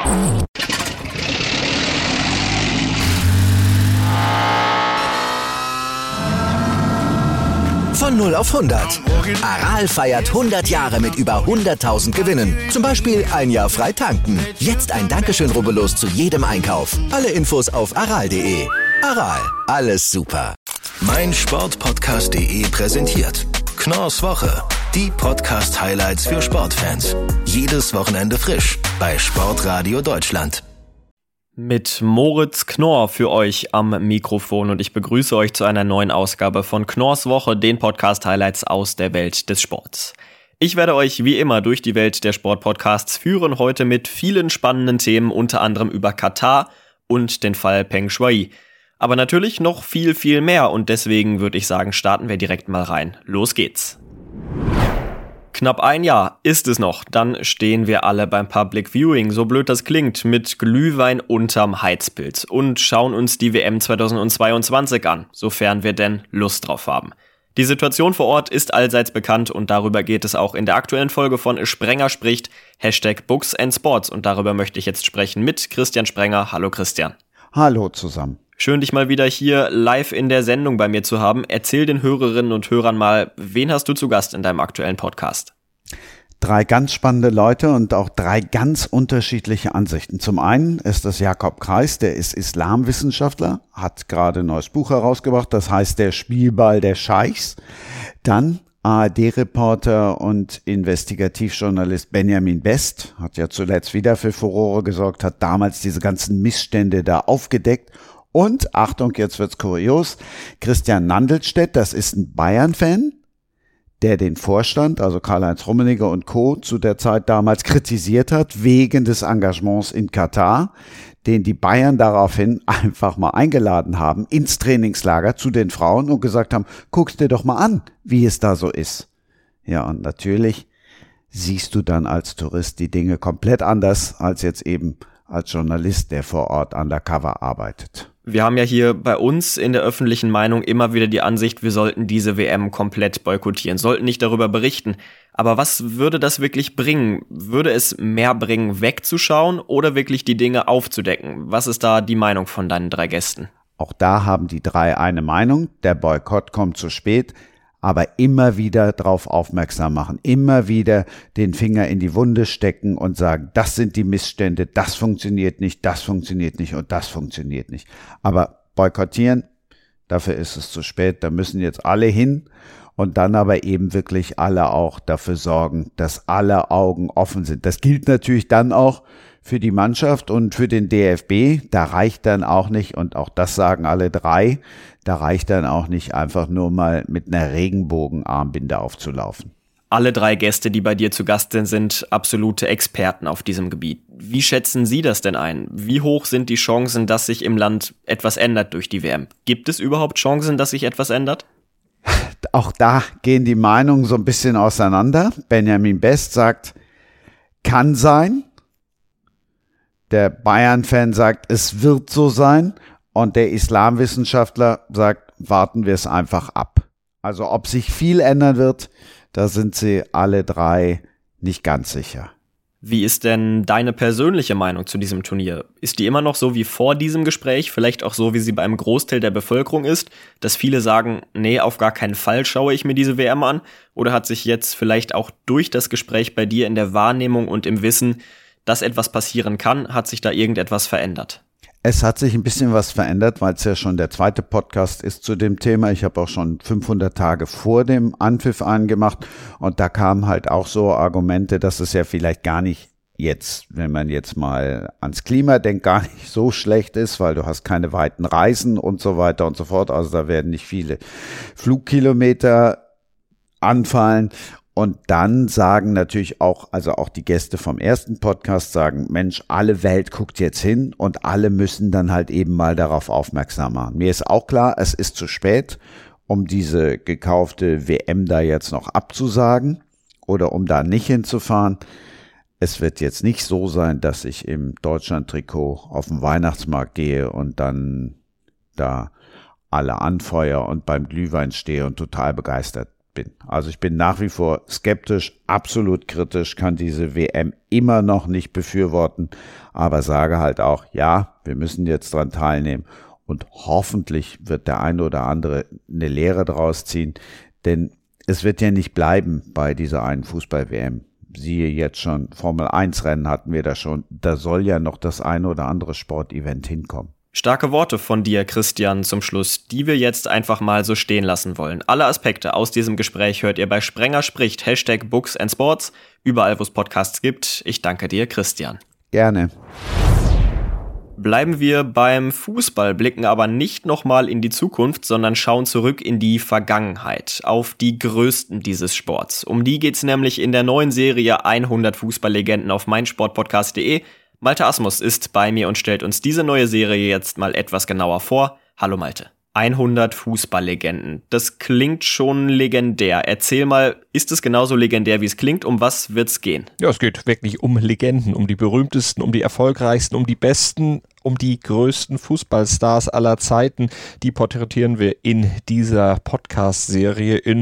Von 0 auf 100. Aral feiert 100 Jahre mit über 100.000 Gewinnen. Zum Beispiel ein Jahr frei tanken. Jetzt ein Dankeschön, rubbellos zu jedem Einkauf. Alle Infos auf aral.de. Aral, alles super. meinsportpodcast.de präsentiert Knorrs Woche. Die Podcast-Highlights für Sportfans. Jedes Wochenende frisch bei Sportradio Deutschland. Mit Moritz Knorr für euch am Mikrofon und ich begrüße euch zu einer neuen Ausgabe von Knorrs Woche, den Podcast-Highlights aus der Welt des Sports. Ich werde euch wie immer durch die Welt der Sportpodcasts führen, heute mit vielen spannenden Themen, unter anderem über Katar und den Fall Peng Shuai. Aber natürlich noch viel, viel mehr und deswegen würde ich sagen, starten wir direkt mal rein. Los geht's! Knapp ein Jahr ist es noch, dann stehen wir alle beim Public Viewing, so blöd das klingt, mit Glühwein unterm Heizpilz und schauen uns die WM 2022 an, sofern wir denn Lust drauf haben. Die Situation vor Ort ist allseits bekannt und darüber geht es auch in der aktuellen Folge von Sprenger spricht, #Books&Sports und darüber möchte ich jetzt sprechen mit Christian Sprenger. Hallo Christian. Hallo zusammen. Schön, dich mal wieder hier live in der Sendung bei mir zu haben. Erzähl den Hörerinnen und Hörern mal, wen hast du zu Gast in deinem aktuellen Podcast? 3 ganz spannende Leute und auch 3 ganz unterschiedliche Ansichten. Zum einen ist das Jakob Kreis, der ist Islamwissenschaftler, hat gerade ein neues Buch herausgebracht, das heißt Der Spielball der Scheichs. Dann ARD-Reporter und Investigativjournalist Benjamin Best, hat ja zuletzt wieder für Furore gesorgt, hat damals diese ganzen Missstände da aufgedeckt. Und, Achtung, jetzt wird's kurios, Christian Nandelstedt, das ist ein Bayern-Fan, der den Vorstand, also Karl-Heinz Rummenigge und Co. zu der Zeit damals kritisiert hat, wegen des Engagements in Katar, den die Bayern daraufhin einfach mal eingeladen haben, ins Trainingslager zu den Frauen und gesagt haben, guck's dir doch mal an, wie es da so ist. Ja, und natürlich siehst du dann als Tourist die Dinge komplett anders als jetzt eben als Journalist, der vor Ort undercover arbeitet. Wir haben ja hier bei uns in der öffentlichen Meinung immer wieder die Ansicht, wir sollten diese WM komplett boykottieren, sollten nicht darüber berichten. Aber was würde das wirklich bringen? Würde es mehr bringen, wegzuschauen oder wirklich die Dinge aufzudecken? Was ist da die Meinung von deinen 3 Gästen? Auch da haben die 3 eine Meinung. Der Boykott kommt zu spät. Aber immer wieder darauf aufmerksam machen, immer wieder den Finger in die Wunde stecken und sagen, das sind die Missstände, das funktioniert nicht und das funktioniert nicht. Aber boykottieren, dafür ist es zu spät, da müssen jetzt alle hin und dann aber eben wirklich alle auch dafür sorgen, dass alle Augen offen sind. Das gilt natürlich dann auch für die Mannschaft und für den DFB, da reicht dann auch nicht, und auch das sagen alle 3, da reicht dann auch nicht einfach nur mal mit einer Regenbogenarmbinde aufzulaufen. Alle 3 Gäste, die bei dir zu Gast sind, sind absolute Experten auf diesem Gebiet. Wie schätzen Sie das denn ein? Wie hoch sind die Chancen, dass sich im Land etwas ändert durch die WM? Gibt es überhaupt Chancen, dass sich etwas ändert? Auch da gehen die Meinungen so ein bisschen auseinander. Benjamin Best sagt, kann sein. Der Bayern-Fan sagt, es wird so sein. Und der Islamwissenschaftler sagt, warten wir es einfach ab. Also ob sich viel ändern wird, da sind sie alle 3 nicht ganz sicher. Wie ist denn deine persönliche Meinung zu diesem Turnier? Ist die immer noch so wie vor diesem Gespräch, vielleicht auch so, wie sie beim Großteil der Bevölkerung ist, dass viele sagen, nee, auf gar keinen Fall schaue ich mir diese WM an? Oder hat sich jetzt vielleicht auch durch das Gespräch bei dir in der Wahrnehmung und im Wissen, dass etwas passieren kann, hat sich da irgendetwas verändert? Es hat sich ein bisschen was verändert, weil es ja schon der 2. Podcast ist zu dem Thema. Ich habe auch schon 500 Tage vor dem Anpfiff angemacht und da kamen halt auch so Argumente, dass es ja vielleicht gar nicht jetzt, wenn man jetzt mal ans Klima denkt, gar nicht so schlecht ist, weil du hast keine weiten Reisen und so weiter und so fort. Also da werden nicht viele Flugkilometer anfallen. Und dann sagen natürlich auch, also auch die Gäste vom ersten Podcast sagen, Mensch, alle Welt guckt jetzt hin und alle müssen dann halt eben mal darauf aufmerksam machen. Mir ist auch klar, es ist zu spät, um diese gekaufte WM da jetzt noch abzusagen oder um da nicht hinzufahren. Es wird jetzt nicht so sein, dass ich im Deutschland-Trikot auf den Weihnachtsmarkt gehe und dann da alle anfeuere und beim Glühwein stehe und total begeistert bin. Also ich bin nach wie vor skeptisch, absolut kritisch, kann diese WM immer noch nicht befürworten, aber sage halt auch, ja, wir müssen jetzt dran teilnehmen und hoffentlich wird der eine oder andere eine Lehre draus ziehen, denn es wird ja nicht bleiben bei dieser einen Fußball-WM. Siehe jetzt schon, Formel-1-Rennen hatten wir da schon, da soll ja noch das eine oder andere Sportevent hinkommen. Starke Worte von dir, Christian, zum Schluss, die wir jetzt einfach mal so stehen lassen wollen. Alle Aspekte aus diesem Gespräch hört ihr bei Sprenger spricht, #Books&Sports, überall wo es Podcasts gibt. Ich danke dir, Christian. Gerne. Bleiben wir beim Fußball, blicken aber nicht nochmal in die Zukunft, sondern schauen zurück in die Vergangenheit, auf die Größten dieses Sports. Um die geht's nämlich in der neuen Serie 100 Fußballlegenden auf meinsportpodcast.de. Malte Asmus ist bei mir und stellt uns diese neue Serie jetzt mal etwas genauer vor. Hallo Malte. 100 Fußballlegenden. Das klingt schon legendär. Erzähl mal, ist es genauso legendär, wie es klingt? Um was wird's gehen? Ja, es geht wirklich um Legenden, um die berühmtesten, um die erfolgreichsten, um die besten, um die größten Fußballstars aller Zeiten. Die porträtieren wir in dieser Podcast-Serie in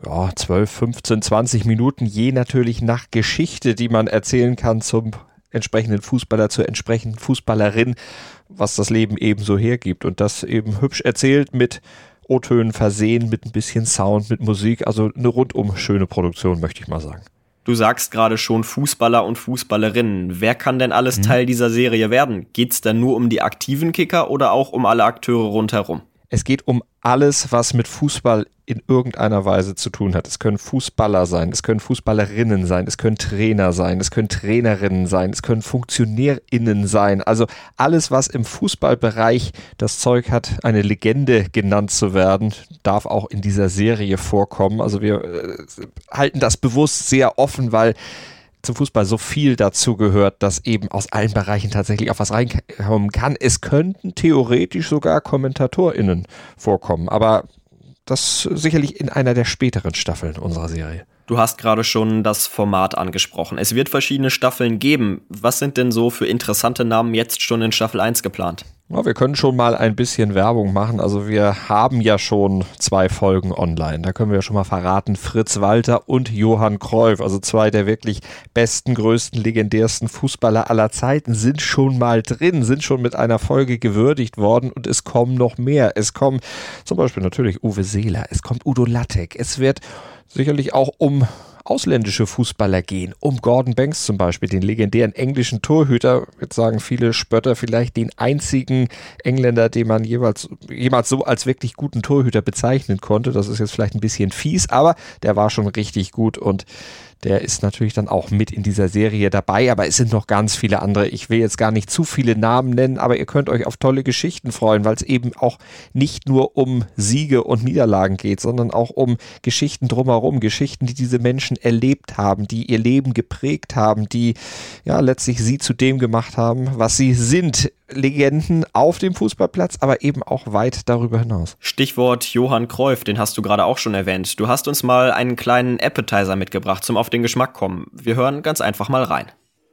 12, 15, 20 Minuten, je natürlich nach Geschichte, die man erzählen kann zum entsprechenden Fußballer, zur entsprechenden Fußballerin, was das Leben eben so hergibt. Und das eben hübsch erzählt, mit O-Tönen versehen, mit ein bisschen Sound, mit Musik. Also eine rundum schöne Produktion, möchte ich mal sagen. Du sagst gerade schon Fußballer und Fußballerinnen. Wer kann denn alles Teil dieser Serie werden? Geht's da nur um die aktiven Kicker oder auch um alle Akteure rundherum? Es geht um alles, was mit Fußball in irgendeiner Weise zu tun hat. Es können Fußballer sein, es können Fußballerinnen sein, es können Trainer sein, es können Trainerinnen sein, es können FunktionärInnen sein. Also alles, was im Fußballbereich das Zeug hat, eine Legende genannt zu werden, darf auch in dieser Serie vorkommen. Also wir halten das bewusst sehr offen, weil zum Fußball so viel dazu gehört, dass eben aus allen Bereichen tatsächlich auch was reinkommen kann. Es könnten theoretisch sogar KommentatorInnen vorkommen, aber das sicherlich in einer der späteren Staffeln unserer Serie. Du hast gerade schon das Format angesprochen. Es wird verschiedene Staffeln geben. Was sind denn so für interessante Namen jetzt schon in Staffel 1 geplant? Ja, wir können schon mal ein bisschen Werbung machen. Also wir haben ja schon 2 Folgen online. Da können wir ja schon mal verraten, Fritz Walter und Johann Cruyff, also 2 der wirklich besten, größten, legendärsten Fußballer aller Zeiten, sind schon mal drin, sind schon mit einer Folge gewürdigt worden und es kommen noch mehr. Es kommen zum Beispiel natürlich Uwe Seeler, es kommt Udo Lattek, es wird sicherlich auch um ausländische Fußballer gehen, um Gordon Banks zum Beispiel, den legendären englischen Torhüter, jetzt sagen viele Spötter, vielleicht den einzigen Engländer, den man jemals so als wirklich guten Torhüter bezeichnen konnte. Das ist jetzt vielleicht ein bisschen fies, aber der war schon richtig gut und der ist natürlich dann auch mit in dieser Serie dabei, aber es sind noch ganz viele andere. Ich will jetzt gar nicht zu viele Namen nennen, aber ihr könnt euch auf tolle Geschichten freuen, weil es eben auch nicht nur um Siege und Niederlagen geht, sondern auch um Geschichten drumherum, Geschichten, die diese Menschen erlebt haben, die ihr Leben geprägt haben, die ja letztlich sie zu dem gemacht haben, was sie sind. Legenden auf dem Fußballplatz, aber eben auch weit darüber hinaus. Stichwort Johann Cruyff, den hast du gerade auch schon erwähnt. Du hast uns mal einen kleinen Appetizer mitgebracht, zum auf den Geschmack kommen. Wir hören ganz einfach mal rein.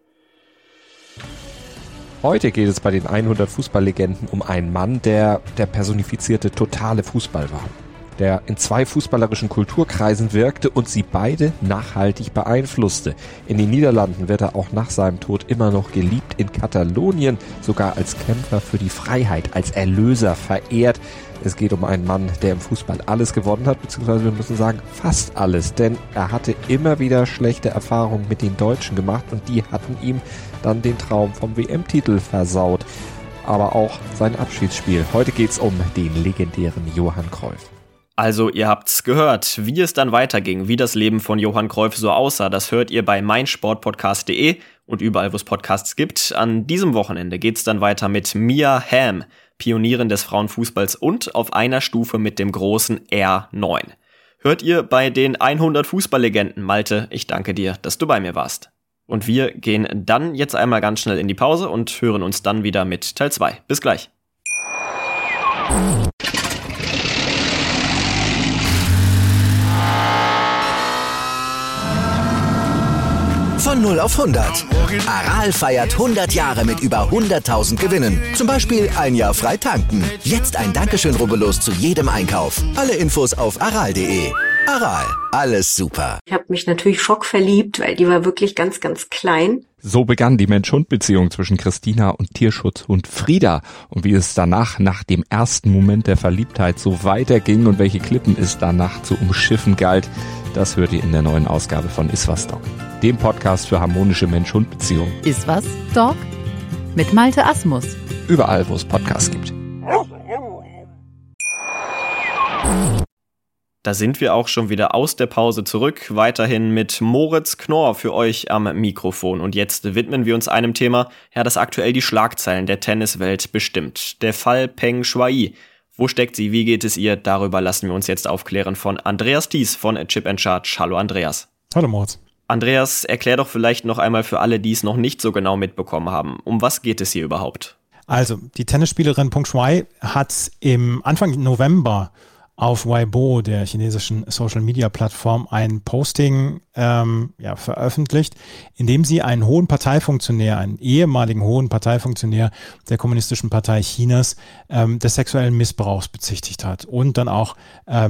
Heute geht es bei den 100 Fußballlegenden um einen Mann, der personifizierte totale Fußball war. Der in 2 fußballerischen Kulturkreisen wirkte und sie beide nachhaltig beeinflusste. In den Niederlanden wird er auch nach seinem Tod immer noch geliebt, in Katalonien sogar als Kämpfer für die Freiheit, als Erlöser verehrt. Es geht um einen Mann, der im Fußball alles gewonnen hat, beziehungsweise wir müssen sagen, fast alles, denn er hatte immer wieder schlechte Erfahrungen mit den Deutschen gemacht und die hatten ihm dann den Traum vom WM-Titel versaut. Aber auch sein Abschiedsspiel. Heute geht's um den legendären Johann Cruyff. Also ihr habt's gehört, wie es dann weiterging, wie das Leben von Johann Cruyff so aussah, das hört ihr bei meinsportpodcast.de und überall, wo es Podcasts gibt. An diesem Wochenende geht's dann weiter mit Mia Hamm, Pionierin des Frauenfußballs und auf einer Stufe mit dem großen R9. Hört ihr bei den 100 Fußballlegenden. Malte, ich danke dir, dass du bei mir warst. Und wir gehen dann jetzt einmal ganz schnell in die Pause und hören uns dann wieder mit Teil 2. Bis gleich. Von 0 auf 100. Aral feiert 100 Jahre mit über 100.000 Gewinnen. Zum Beispiel ein Jahr frei tanken. Jetzt ein Dankeschön, rubbellos zu jedem Einkauf. Alle Infos auf aral.de. Aral, alles super. Ich habe mich natürlich schockverliebt, weil die war wirklich ganz, ganz klein. So begann die Mensch-Hund-Beziehung zwischen Christina und Tierschutzhund Frieda. Und wie es danach, nach dem ersten Moment der Verliebtheit, so weiterging und welche Klippen es danach zu umschiffen galt, das hört ihr in der neuen Ausgabe von Iswas Dog, dem Podcast für harmonische Mensch-Hund-Beziehungen. Iswas Dog mit Malte Asmus. Überall, wo es Podcasts gibt. Da sind wir auch schon wieder aus der Pause zurück, weiterhin mit Moritz Knorr für euch am Mikrofon. Und jetzt widmen wir uns einem Thema, das aktuell die Schlagzeilen der Tenniswelt bestimmt. Der Fall Peng Shuai. Wo steckt sie, wie geht es ihr? Darüber lassen wir uns jetzt aufklären von Andreas Thies von Chip & Charge. Hallo Andreas. Hallo Moritz. Andreas, erklär doch vielleicht noch einmal für alle, die es noch nicht so genau mitbekommen haben. Um was geht es hier überhaupt? Also, die Tennisspielerin Peng Shuai hat im Anfang November auf Weibo, der chinesischen Social-Media-Plattform, ein Posting veröffentlicht, in dem sie einen hohen Parteifunktionär, einen ehemaligen hohen Parteifunktionär der Kommunistischen Partei Chinas des sexuellen Missbrauchs bezichtigt hat und dann auch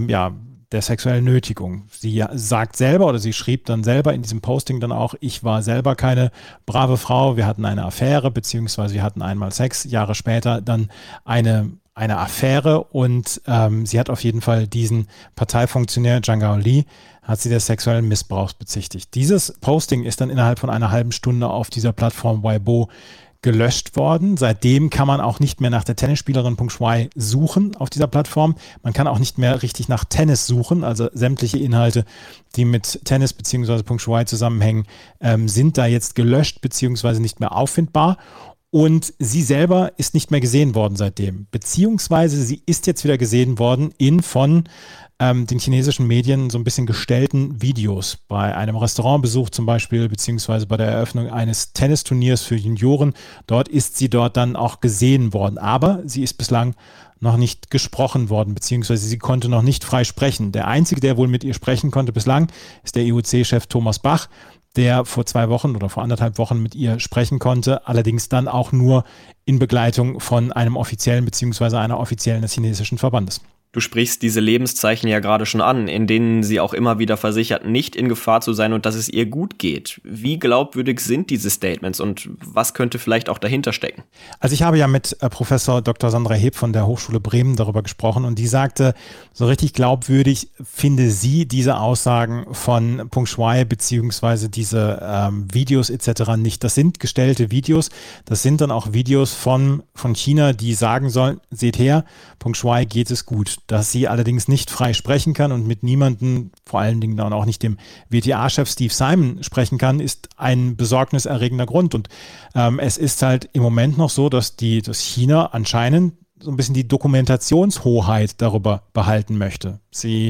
der sexuellen Nötigung. Sie sagt selber oder sie schrieb dann selber in diesem Posting dann auch, ich war selber keine brave Frau, wir hatten eine Affäre, beziehungsweise wir hatten einmal Sex, Jahre später dann eine Affäre und sie hat auf jeden Fall diesen Parteifunktionär Zhang Gaoli, hat sie des sexuellen Missbrauchs bezichtigt. Dieses Posting ist dann innerhalb von einer halben Stunde auf dieser Plattform Weibo gelöscht worden. Seitdem kann man auch nicht mehr nach der Tennisspielerin Peng Shuai suchen auf dieser Plattform. Man kann auch nicht mehr richtig nach Tennis suchen, also sämtliche Inhalte, die mit Tennis bzw. Peng Shuai zusammenhängen, sind da jetzt gelöscht bzw. nicht mehr auffindbar. Und sie selber ist nicht mehr gesehen worden seitdem, beziehungsweise sie ist jetzt wieder gesehen worden von den chinesischen Medien so ein bisschen gestellten Videos. Bei einem Restaurantbesuch zum Beispiel, beziehungsweise bei der Eröffnung eines Tennisturniers für Junioren. Dort ist sie dann auch gesehen worden, aber sie ist bislang noch nicht gesprochen worden, beziehungsweise sie konnte noch nicht frei sprechen. Der Einzige, der wohl mit ihr sprechen konnte bislang, ist der IOC-Chef Thomas Bach, der vor 2 Wochen oder vor 1,5 Wochen mit ihr sprechen konnte, allerdings dann auch nur in Begleitung von einem offiziellen bzw. einer offiziellen des chinesischen Verbandes. Du sprichst diese Lebenszeichen ja gerade schon an, in denen sie auch immer wieder versichert, nicht in Gefahr zu sein und dass es ihr gut geht. Wie glaubwürdig sind diese Statements und was könnte vielleicht auch dahinter stecken? Also ich habe ja mit Professor Dr. Sandra Heb von der Hochschule Bremen darüber gesprochen und die sagte, so richtig glaubwürdig finde sie diese Aussagen von Peng Shuai beziehungsweise diese Videos etc. nicht. Das sind gestellte Videos, das sind dann auch Videos von China, die sagen sollen, seht her, Peng Shuai geht es gut. Dass sie allerdings nicht frei sprechen kann und mit niemandem, vor allen Dingen dann auch nicht dem WTA-Chef Steve Simon sprechen kann, ist ein besorgniserregender Grund. Und es ist halt im Moment noch so, dass China anscheinend so ein bisschen die Dokumentationshoheit darüber behalten möchte. Sie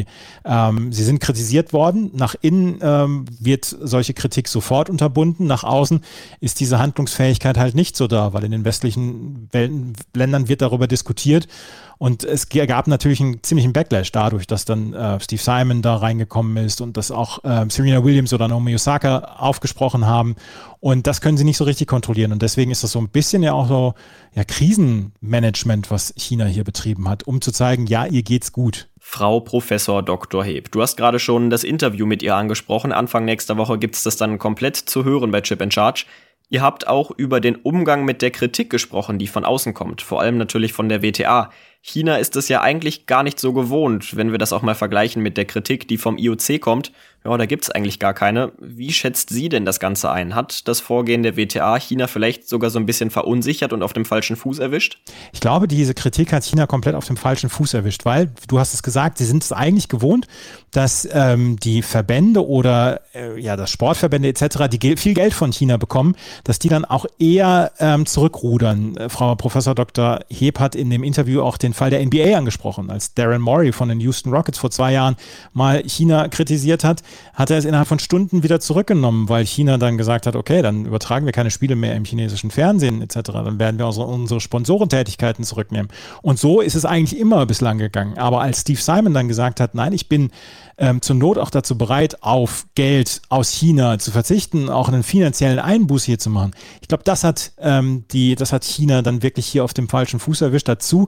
sind kritisiert worden. Nach innen wird solche Kritik sofort unterbunden. Nach außen ist diese Handlungsfähigkeit halt nicht so da, weil in den westlichen Ländern wird darüber diskutiert. Und es gab natürlich einen ziemlichen Backlash dadurch, dass dann Steve Simon da reingekommen ist und dass auch Serena Williams oder Naomi Osaka aufgesprochen haben. Und das können sie nicht so richtig kontrollieren. Und deswegen ist das so ein bisschen ja auch so Krisenmanagement, was China hier betrieben hat, um zu zeigen, ja, ihr geht's gut. Frau Professor Dr. Heb, du hast gerade schon das Interview mit ihr angesprochen. Anfang nächster Woche gibt's das dann komplett zu hören bei Chip & Charge. Ihr habt auch über den Umgang mit der Kritik gesprochen, die von außen kommt, vor allem natürlich von der WTA. China ist es ja eigentlich gar nicht so gewohnt, wenn wir das auch mal vergleichen mit der Kritik, die vom IOC kommt. Ja, da gibt's eigentlich gar keine. Wie schätzt sie denn das Ganze ein? Hat das Vorgehen der WTA China vielleicht sogar so ein bisschen verunsichert und auf dem falschen Fuß erwischt? Ich glaube, diese Kritik hat China komplett auf dem falschen Fuß erwischt, weil, du hast es gesagt, sie sind es eigentlich gewohnt, dass die Verbände oder das Sportverbände etc., die viel Geld von China bekommen, dass die dann auch eher zurückrudern. Frau Professor Dr. Heb hat in dem Interview auch den Fall der NBA angesprochen. Als Daryl Morey von den Houston Rockets vor 2 Jahren mal China kritisiert hat, hat er es innerhalb von Stunden wieder zurückgenommen, weil China dann gesagt hat, okay, dann übertragen wir keine Spiele mehr im chinesischen Fernsehen etc., dann werden wir unsere Sponsorentätigkeiten zurücknehmen. Und so ist es eigentlich immer bislang gegangen. Aber als Steve Simon dann gesagt hat, nein, ich bin zur Not auch dazu bereit, auf Geld aus China zu verzichten, auch einen finanziellen Einbuß hier zu machen. Ich glaube, das hat China dann wirklich hier auf dem falschen Fuß erwischt. Dazu sind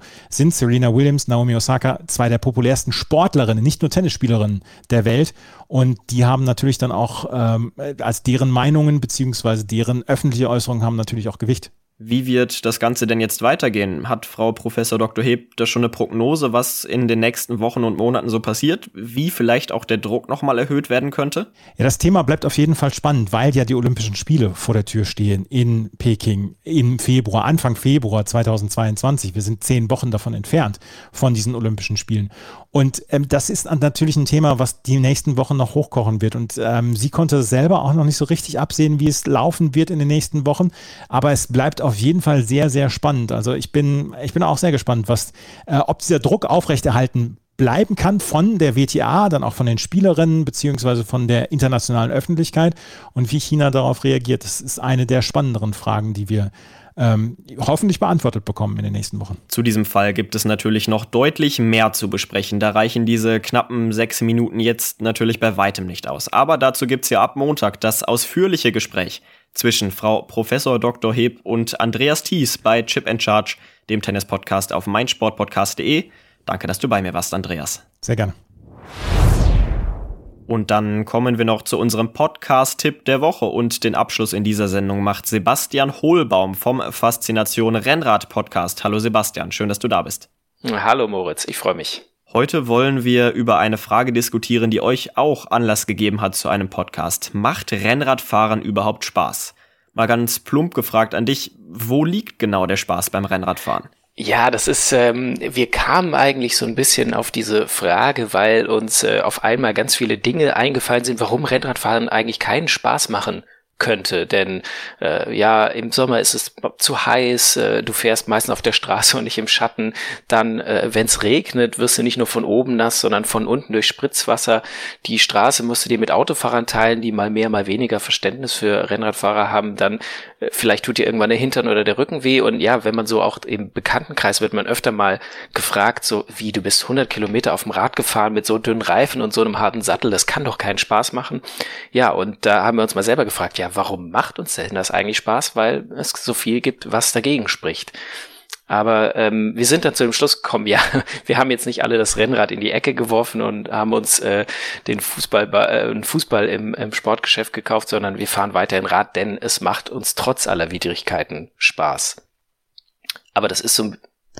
sind Serena Williams, Naomi Osaka, zwei der populärsten Sportlerinnen, nicht nur Tennisspielerinnen der Welt. Und die haben natürlich dann auch, als deren Meinungen beziehungsweise deren öffentliche Äußerungen haben natürlich auch Gewicht. Wie wird das Ganze denn jetzt weitergehen? Hat Frau Professor Dr. Heb da schon eine Prognose, was in den nächsten Wochen und Monaten so passiert? Wie vielleicht auch der Druck nochmal erhöht werden könnte? Ja, das Thema bleibt auf jeden Fall spannend, weil ja die Olympischen Spiele vor der Tür stehen in Peking im Februar, Anfang Februar 2022. Wir sind 10 Wochen davon entfernt von diesen Olympischen Spielen. Und das ist natürlich ein Thema, was die nächsten Wochen noch hochkochen wird. Und sie konnte selber auch noch nicht so richtig absehen, wie es laufen wird in den nächsten Wochen. Aber es bleibt auf jeden Fall sehr, sehr spannend. Also ich bin auch sehr gespannt, ob dieser Druck aufrechterhalten bleiben kann von der WTA, dann auch von den Spielerinnen beziehungsweise von der internationalen Öffentlichkeit und wie China darauf reagiert. Das ist eine der spannenderen Fragen, die wir hoffentlich beantwortet bekommen in den nächsten Wochen. Zu diesem Fall gibt es natürlich noch deutlich mehr zu besprechen. Da reichen diese knappen 6 Minuten jetzt natürlich bei weitem nicht aus. Aber dazu gibt es ja ab Montag das ausführliche Gespräch zwischen Frau Professor Dr. Heb und Andreas Thies bei Chip & Charge, dem Tennis-Podcast auf meinsportpodcast.de. Danke, dass du bei mir warst, Andreas. Sehr gerne. Und dann kommen wir noch zu unserem Podcast-Tipp der Woche und den Abschluss in dieser Sendung macht Sebastian Hohlbaum vom Faszination Rennrad Podcast. Hallo Sebastian, schön, dass du da bist. Hallo Moritz, ich freue mich. Heute wollen wir über eine Frage diskutieren, die euch auch Anlass gegeben hat zu einem Podcast. Macht Rennradfahren überhaupt Spaß? Mal ganz plump gefragt an dich, wo liegt genau der Spaß beim Rennradfahren? Ja, das ist, wir kamen eigentlich so ein bisschen auf diese Frage, weil uns auf einmal ganz viele Dinge eingefallen sind, warum Rennradfahren eigentlich keinen Spaß machen könnte, denn im Sommer ist es zu heiß, du fährst meistens auf der Straße und nicht im Schatten, dann, wenn es regnet, wirst du nicht nur von oben nass, sondern von unten durch Spritzwasser, die Straße musst du dir mit Autofahrern teilen, die mal mehr, mal weniger Verständnis für Rennradfahrer haben, dann vielleicht tut dir irgendwann der Hintern oder der Rücken weh und ja, wenn man so auch im Bekanntenkreis wird man öfter mal gefragt, so wie du bist 100 Kilometer auf dem Rad gefahren mit so dünnen Reifen und so einem harten Sattel, das kann doch keinen Spaß machen. Ja, und da haben wir uns mal selber gefragt, ja, warum macht uns denn das eigentlich Spaß? Weil es so viel gibt, was dagegen spricht. Aber wir sind dann zu dem Schluss gekommen, ja, wir haben jetzt nicht alle das Rennrad in die Ecke geworfen und haben uns den Fußball im Sportgeschäft gekauft, sondern wir fahren weiterhin Rad, denn es macht uns trotz aller Widrigkeiten Spaß. Aber das ist so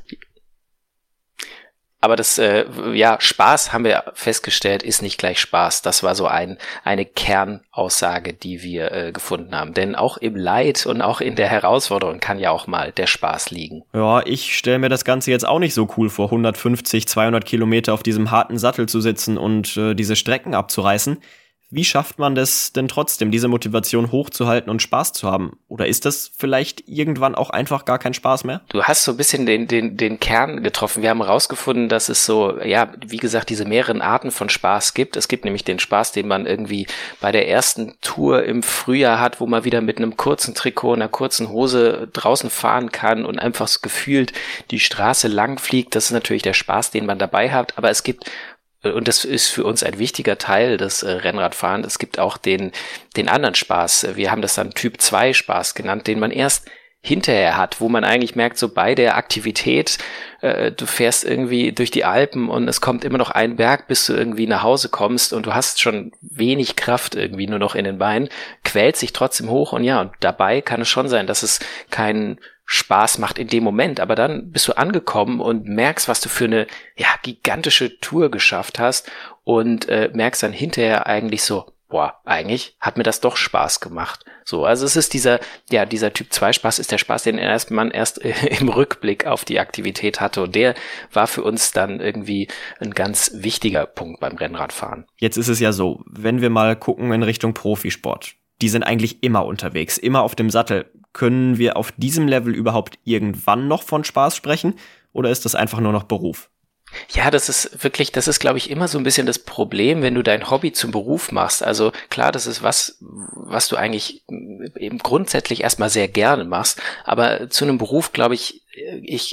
Spaß, haben wir festgestellt, ist nicht gleich Spaß. Das war so eine Kernaussage, die wir gefunden haben. Denn auch im Leid und auch in der Herausforderung kann ja auch mal der Spaß liegen. Ja, ich stelle mir das Ganze jetzt auch nicht so cool vor, 150, 200 Kilometer auf diesem harten Sattel zu sitzen und diese Strecken abzureißen. Wie schafft man das denn trotzdem, diese Motivation hochzuhalten und Spaß zu haben? Oder ist das vielleicht irgendwann auch einfach gar kein Spaß mehr? Du hast so ein bisschen den Kern getroffen. Wir haben herausgefunden, dass es so, ja, wie gesagt, diese mehreren Arten von Spaß gibt. Es gibt nämlich den Spaß, den man irgendwie bei der ersten Tour im Frühjahr hat, wo man wieder mit einem kurzen Trikot, einer kurzen Hose draußen fahren kann und einfach so gefühlt die Straße lang fliegt. Das ist natürlich der Spaß, den man dabei hat. Aber es gibt, und das ist für uns ein wichtiger Teil des Rennradfahrens, es gibt auch den anderen Spaß. Wir haben das dann Typ 2 Spaß genannt, den man erst hinterher hat, wo man eigentlich merkt, so bei der Aktivität, du fährst irgendwie durch die Alpen und es kommt immer noch ein Berg, bis du irgendwie nach Hause kommst und du hast schon wenig Kraft irgendwie nur noch in den Beinen, quält sich trotzdem hoch und ja, und dabei kann es schon sein, dass es keinen Spaß macht in dem Moment, aber dann bist du angekommen und merkst, was du für eine gigantische Tour geschafft hast und merkst dann hinterher eigentlich so, boah, eigentlich hat mir das doch Spaß gemacht. So, also es ist dieser Typ 2 Spaß ist der Spaß, den man erst im Rückblick auf die Aktivität hatte und der war für uns dann irgendwie ein ganz wichtiger Punkt beim Rennradfahren. Jetzt ist es ja so, wenn wir mal gucken in Richtung Profisport, die sind eigentlich immer unterwegs, immer auf dem Sattel. Können wir auf diesem Level überhaupt irgendwann noch von Spaß sprechen oder ist das einfach nur noch Beruf? Ja, das ist, glaube ich, immer so ein bisschen das Problem, wenn du dein Hobby zum Beruf machst. Also klar, das ist was du eigentlich eben grundsätzlich erstmal sehr gerne machst, aber zu einem Beruf, glaube ich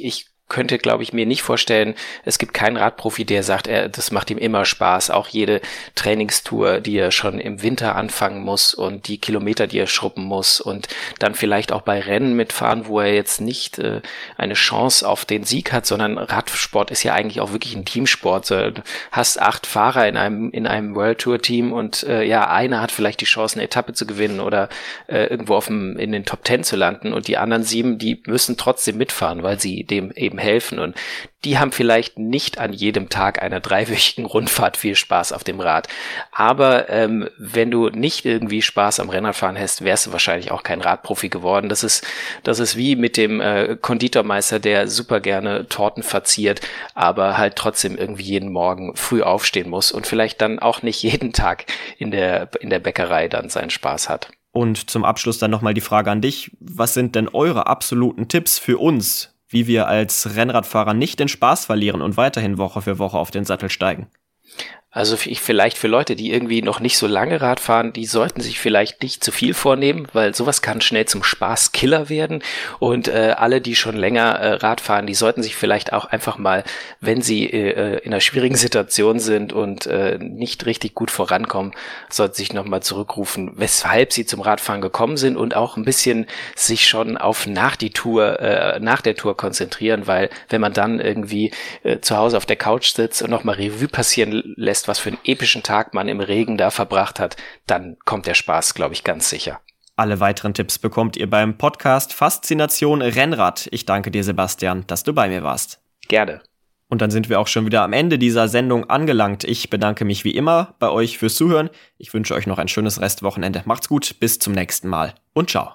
könnte, glaube ich, mir nicht vorstellen, es gibt keinen Radprofi, der sagt, das macht ihm immer Spaß. Auch jede Trainingstour, die er schon im Winter anfangen muss und die Kilometer, die er schrubben muss und dann vielleicht auch bei Rennen mitfahren, wo er jetzt nicht eine Chance auf den Sieg hat, sondern Radsport ist ja eigentlich auch wirklich ein Teamsport. Du hast 8 Fahrer in einem World Tour Team und einer hat vielleicht die Chance, eine Etappe zu gewinnen oder irgendwo in den Top 10 zu landen und die anderen 7, die müssen trotzdem mitfahren, weil sie dem eben helfen und die haben vielleicht nicht an jedem Tag einer 3-wöchigen Rundfahrt viel Spaß auf dem Rad. Aber wenn du nicht irgendwie Spaß am Rennradfahren hast, wärst du wahrscheinlich auch kein Radprofi geworden. Das ist wie mit dem Konditormeister, der super gerne Torten verziert, aber halt trotzdem irgendwie jeden Morgen früh aufstehen muss und vielleicht dann auch nicht jeden Tag in der Bäckerei dann seinen Spaß hat. Und zum Abschluss dann nochmal die Frage an dich. Was sind denn eure absoluten Tipps für uns, wie wir als Rennradfahrer nicht den Spaß verlieren und weiterhin Woche für Woche auf den Sattel steigen? Also vielleicht für Leute, die irgendwie noch nicht so lange Rad fahren, die sollten sich vielleicht nicht zu viel vornehmen, weil sowas kann schnell zum Spaßkiller werden. Und alle, die schon länger Rad fahren, die sollten sich vielleicht auch einfach mal, wenn sie in einer schwierigen Situation sind und nicht richtig gut vorankommen, sollten sich nochmal zurückrufen, weshalb sie zum Radfahren gekommen sind und auch ein bisschen sich schon auf nach der Tour konzentrieren, weil wenn man dann irgendwie zu Hause auf der Couch sitzt und nochmal Revue passieren lässt, was für einen epischen Tag man im Regen da verbracht hat, dann kommt der Spaß, glaube ich, ganz sicher. Alle weiteren Tipps bekommt ihr beim Podcast Faszination Rennrad. Ich danke dir, Sebastian, dass du bei mir warst. Gerne. Und dann sind wir auch schon wieder am Ende dieser Sendung angelangt. Ich bedanke mich wie immer bei euch fürs Zuhören. Ich wünsche euch noch ein schönes Restwochenende. Macht's gut, bis zum nächsten Mal und ciao.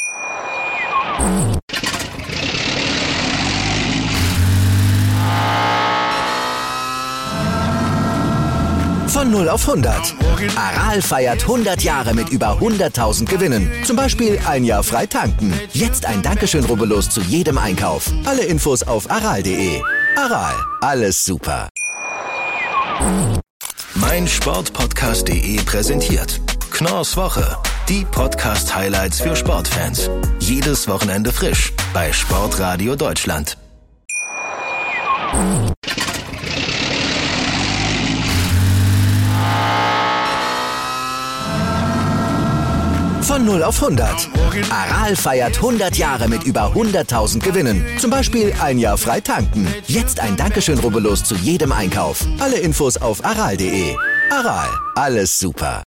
Von 0 auf 100. Aral feiert 100 Jahre mit über 100.000 Gewinnen. Zum Beispiel ein Jahr frei tanken. Jetzt ein Dankeschön, rubbellos zu jedem Einkauf. Alle Infos auf aral.de. Aral, alles super. meinsportpodcast.de präsentiert Knorrs Woche. Die Podcast-Highlights für Sportfans. Jedes Wochenende frisch bei Sportradio Deutschland. Von 0 auf 100. Aral feiert 100 Jahre mit über 100.000 Gewinnen. Zum Beispiel ein Jahr frei tanken. Jetzt ein Dankeschön, rubbellos zu jedem Einkauf. Alle Infos auf aral.de. Aral, alles super.